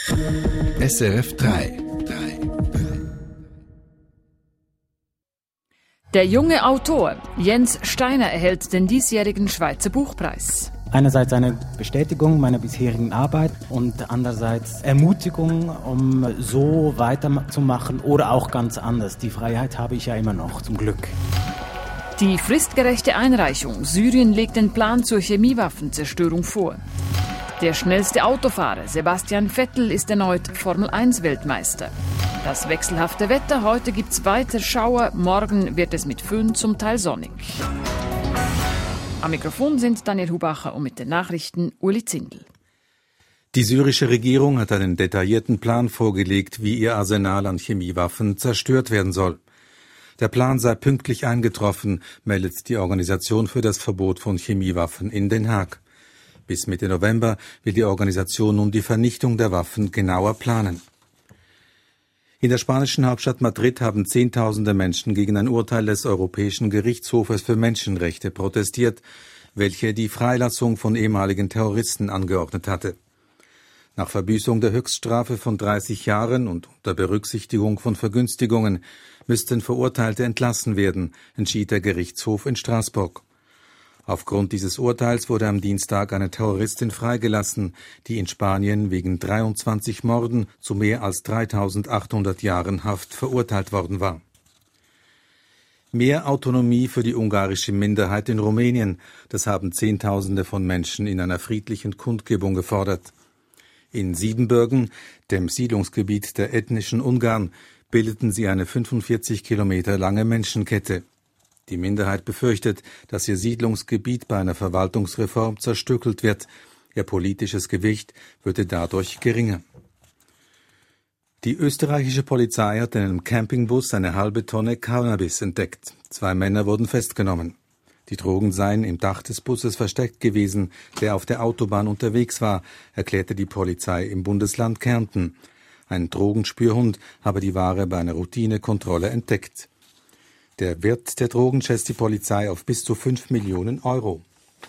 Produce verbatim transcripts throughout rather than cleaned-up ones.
S R F drei. Der junge Autor Jens Steiner erhält den diesjährigen Schweizer Buchpreis. Einerseits eine Bestätigung meiner bisherigen Arbeit und andererseits Ermutigung, um so weiterzumachen oder auch ganz anders. Die Freiheit habe ich ja immer noch, zum Glück. Die fristgerechte Einreichung. Syrien legt den Plan zur Chemiewaffenzerstörung vor. Der schnellste Autofahrer, Sebastian Vettel, ist erneut Formel eins Weltmeister. Das wechselhafte Wetter, heute gibt's weiter Schauer, morgen wird es mit Föhn zum Teil sonnig. Am Mikrofon sind Daniel Hubacher und mit den Nachrichten Uli Zindel. Die syrische Regierung hat einen detaillierten Plan vorgelegt, wie ihr Arsenal an Chemiewaffen zerstört werden soll. Der Plan sei pünktlich eingetroffen, meldet die Organisation für das Verbot von Chemiewaffen in Den Haag. Bis Mitte November will die Organisation nun die Vernichtung der Waffen genauer planen. In der spanischen Hauptstadt Madrid haben Zehntausende Menschen gegen ein Urteil des Europäischen Gerichtshofes für Menschenrechte protestiert, welche die Freilassung von ehemaligen Terroristen angeordnet hatte. Nach Verbüßung der Höchststrafe von dreißig Jahren und unter Berücksichtigung von Vergünstigungen müssten Verurteilte entlassen werden, entschied der Gerichtshof in Straßburg. Aufgrund dieses Urteils wurde am Dienstag eine Terroristin freigelassen, die in Spanien wegen dreiundzwanzig Morden zu mehr als dreitausendachthundert Jahren Haft verurteilt worden war. Mehr Autonomie für die ungarische Minderheit in Rumänien, das haben Zehntausende von Menschen in einer friedlichen Kundgebung gefordert. In Siebenbürgen, dem Siedlungsgebiet der ethnischen Ungarn, bildeten sie eine fünfundvierzig Kilometer lange Menschenkette. Die Minderheit befürchtet, dass ihr Siedlungsgebiet bei einer Verwaltungsreform zerstückelt wird. Ihr politisches Gewicht würde dadurch geringer. Die österreichische Polizei hat in einem Campingbus eine halbe Tonne Cannabis entdeckt. Zwei Männer wurden festgenommen. Die Drogen seien im Dach des Busses versteckt gewesen, der auf der Autobahn unterwegs war, erklärte die Polizei im Bundesland Kärnten. Ein Drogenspürhund habe die Ware bei einer Routinekontrolle entdeckt. Der Wert der Drogen schätzt die Polizei auf bis zu fünf Millionen Euro.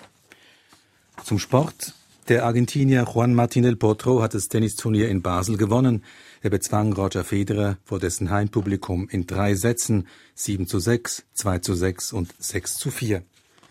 Zum Sport. Der Argentinier Juan Martín del Potro hat das Tennisturnier in Basel gewonnen. Er bezwang Roger Federer vor dessen Heimpublikum in drei Sätzen, sieben zu sechs, zwei zu sechs und sechs zu vier.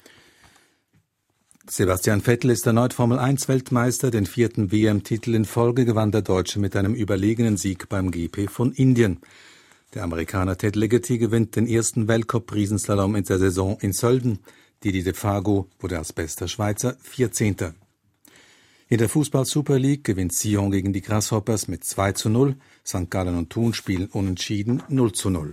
Sebastian Vettel ist erneut Formel eins Weltmeister. Den vierten W M-Titel in Folge gewann der Deutsche mit einem überlegenen Sieg beim G P von Indien. Der Amerikaner Ted Ligety gewinnt den ersten Weltcup-Riesenslalom in der Saison in Sölden. Didi de Fago wurde als bester Schweizer vierzehnter In der Fußball-Super League gewinnt Sion gegen die Grasshoppers mit zwei zu null. Sankt Gallen und Thun spielen unentschieden null zu null.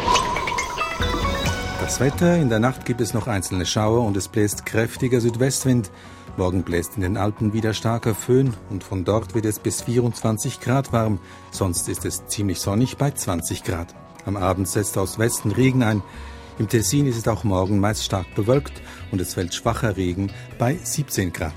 Das Wetter: In der Nacht gibt es noch einzelne Schauer und es bläst kräftiger Südwestwind. Morgen bläst in den Alpen wieder starker Föhn und von dort wird es bis vierundzwanzig Grad warm. Sonst ist es ziemlich sonnig bei zwanzig Grad. Am Abend setzt aus Westen Regen ein. Im Tessin ist es auch morgen meist stark bewölkt und es fällt schwacher Regen bei siebzehn Grad.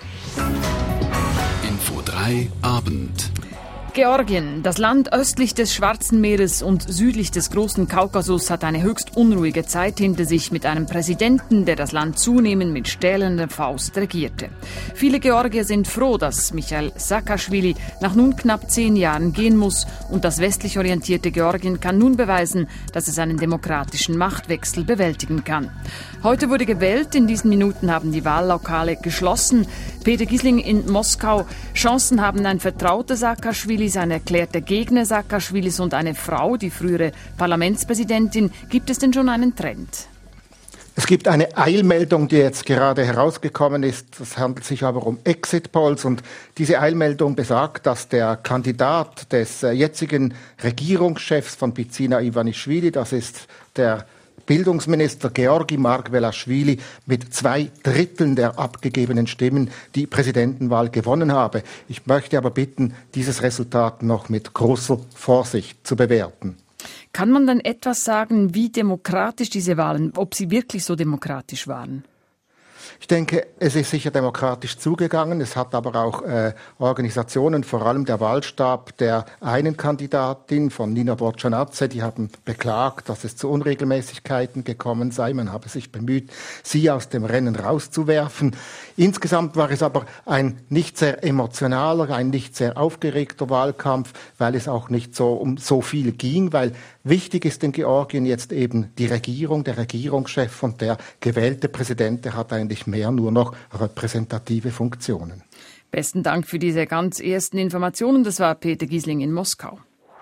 Info drei Abend. Georgien, das Land östlich des Schwarzen Meeres und südlich des Großen Kaukasus, hat eine höchst unruhige Zeit hinter sich mit einem Präsidenten, der das Land zunehmend mit stählender Faust regierte. Viele Georgier sind froh, dass Michail Saakaschwili nach nun knapp zehn Jahren gehen muss und das westlich orientierte Georgien kann nun beweisen, dass es einen demokratischen Machtwechsel bewältigen kann. Heute wurde gewählt, in diesen Minuten haben die Wahllokale geschlossen. Peter Gisling in Moskau. Chancen haben ein Vertrauter Saakaschwilis, ein erklärter Gegner Saakaschwilis und eine Frau, die frühere Parlamentspräsidentin. Gibt es denn schon einen Trend? Es gibt eine Eilmeldung, die jetzt gerade herausgekommen ist. Es handelt sich aber um Exit-Polls. Und diese Eilmeldung besagt, dass der Kandidat des jetzigen Regierungschefs von Bidzina Ivanischvili, das ist der Bildungsminister Georgi Margvelaschwili, mit zwei Dritteln der abgegebenen Stimmen die Präsidentenwahl gewonnen habe. Ich möchte aber bitten, dieses Resultat noch mit großer Vorsicht zu bewerten. Kann man dann etwas sagen, wie demokratisch diese Wahlen, ob sie wirklich so demokratisch waren? Ich denke, es ist sicher demokratisch zugegangen. Es hat aber auch äh, Organisationen, vor allem der Wahlstab der einen Kandidatin von Nina Borcanazze, die haben beklagt, dass es zu Unregelmäßigkeiten gekommen sei. Man habe sich bemüht, sie aus dem Rennen rauszuwerfen. Insgesamt war es aber ein nicht sehr emotionaler, ein nicht sehr aufgeregter Wahlkampf, weil es auch nicht so um so viel ging, weil wichtig ist in Georgien jetzt eben die Regierung, der Regierungschef, und der gewählte Präsident, der hat eigentlich mehr nur noch repräsentative Funktionen. Besten Dank für diese ganz ersten Informationen. Das war Peter Giesling in Moskau.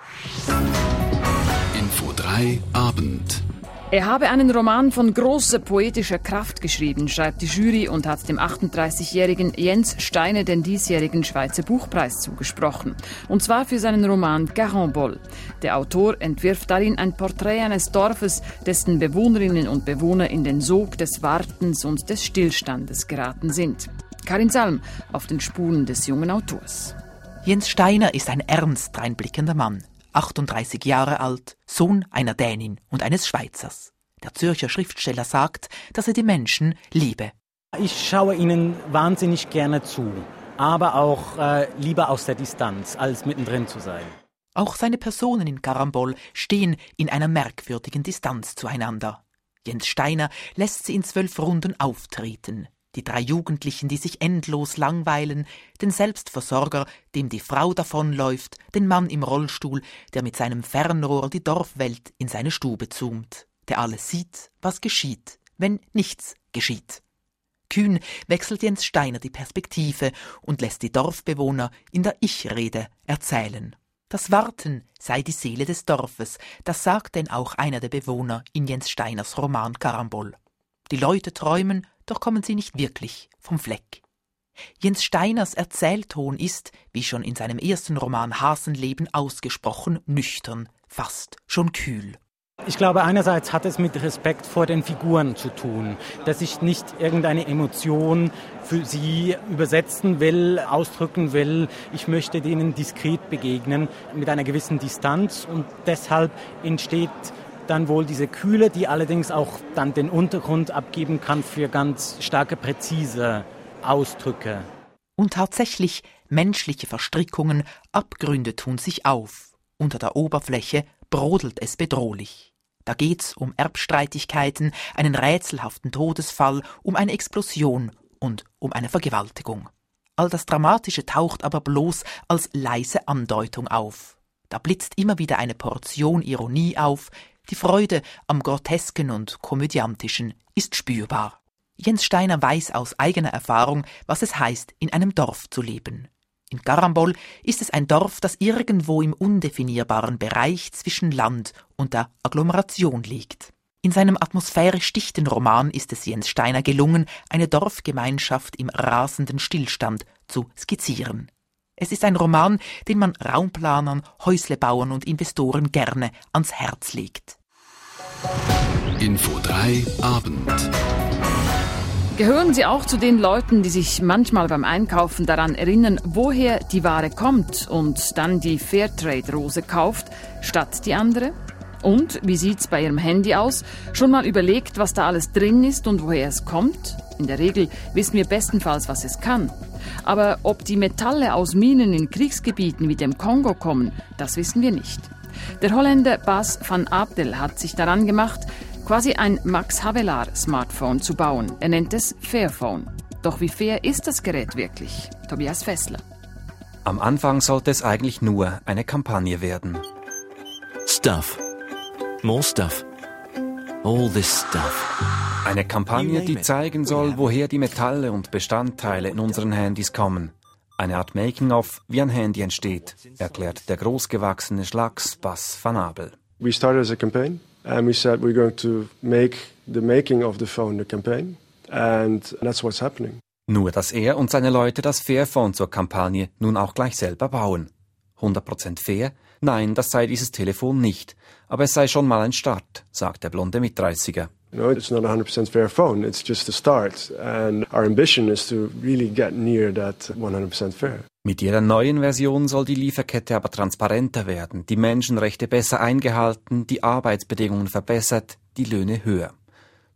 Info drei Abend. Er habe einen Roman von großer poetischer Kraft geschrieben, schreibt die Jury und hat dem achtunddreißigjährigen Jens Steiner den diesjährigen Schweizer Buchpreis zugesprochen. Und zwar für seinen Roman Carambole. Der Autor entwirft darin ein Porträt eines Dorfes, dessen Bewohnerinnen und Bewohner in den Sog des Wartens und des Stillstandes geraten sind. Karin Salm auf den Spuren des jungen Autors. Jens Steiner ist ein ernst dreinblickender Mann. achtunddreißig Jahre alt, Sohn einer Dänin und eines Schweizers. Der Zürcher Schriftsteller sagt, dass er die Menschen liebe. Ich schaue ihnen wahnsinnig gerne zu, aber auch äh, lieber aus der Distanz, als mittendrin zu sein. Auch seine Personen in Carambole stehen in einer merkwürdigen Distanz zueinander. Jens Steiner lässt sie in zwölf Runden auftreten. Die drei Jugendlichen, die sich endlos langweilen, den Selbstversorger, dem die Frau davonläuft, den Mann im Rollstuhl, der mit seinem Fernrohr die Dorfwelt in seine Stube zoomt, der alles sieht, was geschieht, wenn nichts geschieht. Kühn wechselt Jens Steiner die Perspektive und lässt die Dorfbewohner in der Ich-Rede erzählen. Das Warten sei die Seele des Dorfes, das sagt denn auch einer der Bewohner in Jens Steiners Roman Carambole. Die Leute träumen, doch kommen sie nicht wirklich vom Fleck. Jens Steiners Erzählton ist, wie schon in seinem ersten Roman Hasenleben, ausgesprochen nüchtern, fast schon kühl. Ich glaube, einerseits hat es mit Respekt vor den Figuren zu tun, dass ich nicht irgendeine Emotion für sie übersetzen will, ausdrücken will. Ich möchte denen diskret begegnen, mit einer gewissen Distanz, und deshalb entsteht dann wohl diese Kühle, die allerdings auch dann den Untergrund abgeben kann für ganz starke, präzise Ausdrücke. Und tatsächlich, menschliche Verstrickungen, Abgründe tun sich auf. Unter der Oberfläche brodelt es bedrohlich. Da geht's um Erbstreitigkeiten, einen rätselhaften Todesfall, um eine Explosion und um eine Vergewaltigung. All das Dramatische taucht aber bloß als leise Andeutung auf. Da blitzt immer wieder eine Portion Ironie auf. Die Freude am Grotesken und Komödiantischen ist spürbar. Jens Steiner weiß aus eigener Erfahrung, was es heißt, in einem Dorf zu leben. In Carambole ist es ein Dorf, das irgendwo im undefinierbaren Bereich zwischen Land und der Agglomeration liegt. In seinem atmosphärisch dichten Roman ist es Jens Steiner gelungen, eine Dorfgemeinschaft im rasenden Stillstand zu skizzieren. Es ist ein Roman, den man Raumplanern, Häuslebauern und Investoren gerne ans Herz legt. Info drei Abend. Gehören Sie auch zu den Leuten, die sich manchmal beim Einkaufen daran erinnern, woher die Ware kommt und dann die Fairtrade-Rose kauft, statt die andere? Und wie sieht's bei Ihrem Handy aus? Schon mal überlegt, was da alles drin ist und woher es kommt? In der Regel wissen wir bestenfalls, was es kann. Aber ob die Metalle aus Minen in Kriegsgebieten wie dem Kongo kommen, das wissen wir nicht. Der Holländer Bas van Abdel hat sich daran gemacht, quasi ein Max Havelaar-Smartphone zu bauen. Er nennt es Fairphone. Doch wie fair ist das Gerät wirklich? Tobias Fessler. Am Anfang sollte es eigentlich nur eine Kampagne werden. Stuff. More stuff. All this stuff. Eine Kampagne, die zeigen soll, woher die Metalle und Bestandteile in unseren Handys kommen. Eine Art Making-of, wie ein Handy entsteht, erklärt der großgewachsene Schlags Bas van Abel. We started as a campaign and we said we're going to make the making of the phone the campaign, and that's what's happening. Nur dass er und seine Leute das Fairphone zur Kampagne nun auch gleich selber bauen. hundert Prozent fair? Nein, das sei dieses Telefon nicht. Aber es sei schon mal ein Start, sagt der blonde Mitdreißiger. No, it's not a one hundred percent fair phone. It's just a start. And our ambition is to really get near that one hundred percent fair. Mit jeder neuen Version soll die Lieferkette aber transparenter werden, die Menschenrechte besser eingehalten, die Arbeitsbedingungen verbessert, die Löhne höher.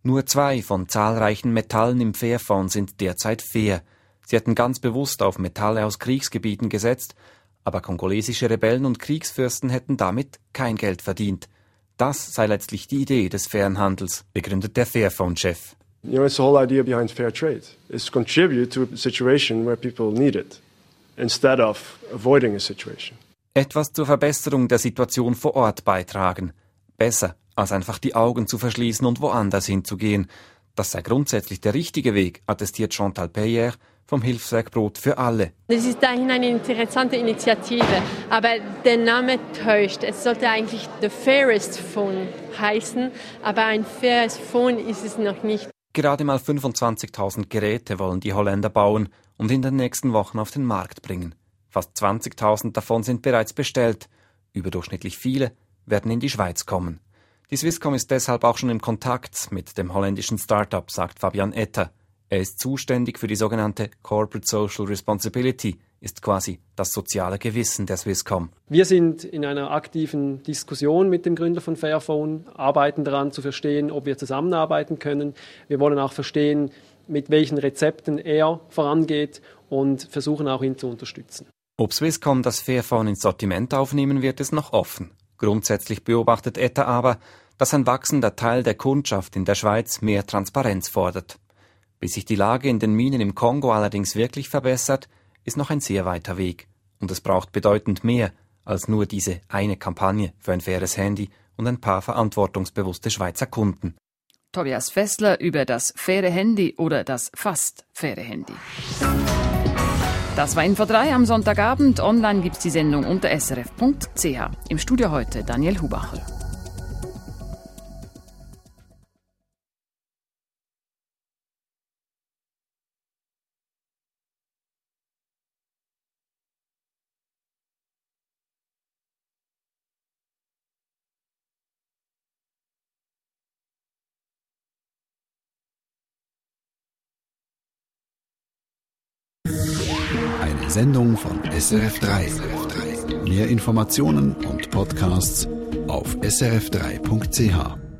Nur zwei von zahlreichen Metallen im Fairphone sind derzeit fair. Sie hätten ganz bewusst auf Metalle aus Kriegsgebieten gesetzt, aber kongolesische Rebellen und Kriegsfürsten hätten damit kein Geld verdient. Das sei letztlich die Idee des fairen Handels, begründet der Fairphone-Chef. You know, it's the whole idea behind fair trade. It's to contribute to a situation where people need it, instead of avoiding a situation. Etwas zur Verbesserung der Situation vor Ort beitragen. Besser, als einfach die Augen zu verschließen und woanders hinzugehen. Das sei grundsätzlich der richtige Weg, attestiert Chantal Peyer vom Hilfswerk Brot für alle. Das ist dahin eine interessante Initiative, aber der Name täuscht. Es sollte eigentlich The Fairest Phone heißen, aber ein faires Phone ist es noch nicht. Gerade mal fünfundzwanzigtausend Geräte wollen die Holländer bauen und in den nächsten Wochen auf den Markt bringen. Fast zwanzigtausend davon sind bereits bestellt. Überdurchschnittlich viele werden in die Schweiz kommen. Die Swisscom ist deshalb auch schon in Kontakt mit dem holländischen Start-up, sagt Fabian Etter. Er ist zuständig für die sogenannte Corporate Social Responsibility, ist quasi das soziale Gewissen der Swisscom. Wir sind in einer aktiven Diskussion mit dem Gründer von Fairphone, arbeiten daran zu verstehen, ob wir zusammenarbeiten können. Wir wollen auch verstehen, mit welchen Rezepten er vorangeht und versuchen auch, ihn zu unterstützen. Ob Swisscom das Fairphone ins Sortiment aufnehmen wird, ist noch offen. Grundsätzlich beobachtet Etter aber, dass ein wachsender Teil der Kundschaft in der Schweiz mehr Transparenz fordert. Bis sich die Lage in den Minen im Kongo allerdings wirklich verbessert, ist noch ein sehr weiter Weg. Und es braucht bedeutend mehr als nur diese eine Kampagne für ein faires Handy und ein paar verantwortungsbewusste Schweizer Kunden. Tobias Fessler über das faire Handy oder das fast faire Handy. Das war Info drei am Sonntagabend. Online gibt's die Sendung unter s r f punkt c h. Im Studio heute Daniel Hubacher. Eine Sendung von S R F drei. Mehr Informationen und Podcasts auf s r f drei punkt c h.